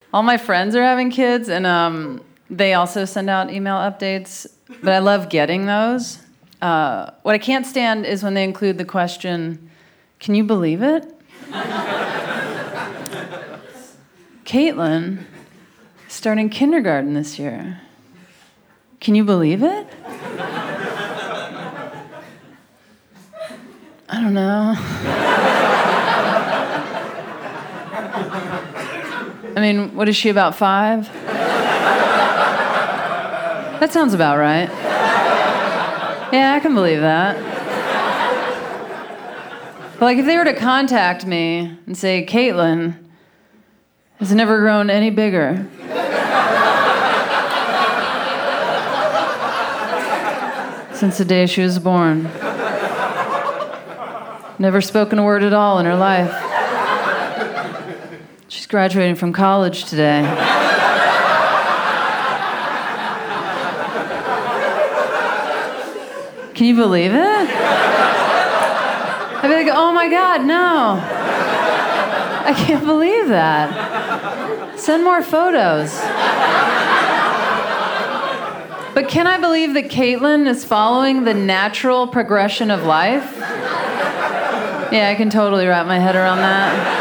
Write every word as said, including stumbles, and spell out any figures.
all my friends are having kids, and um, they also send out email updates, but I love getting those. Uh, what I can't stand is when they include the question, can you believe it? Caitlin, starting kindergarten this year. Can you believe it? I don't know. I mean, what is she, about five? That sounds about right. Yeah, I can believe that. But like, if they were to contact me and say, Caitlin has never grown any bigger. Since the day she was born. Never spoken a word at all in her life. She's graduating from college today. Can you believe it? I'd be like, oh my God, no. I can't believe that. Send more photos. But can I believe that Caitlin is following the natural progression of life? Yeah, I can totally wrap my head around that.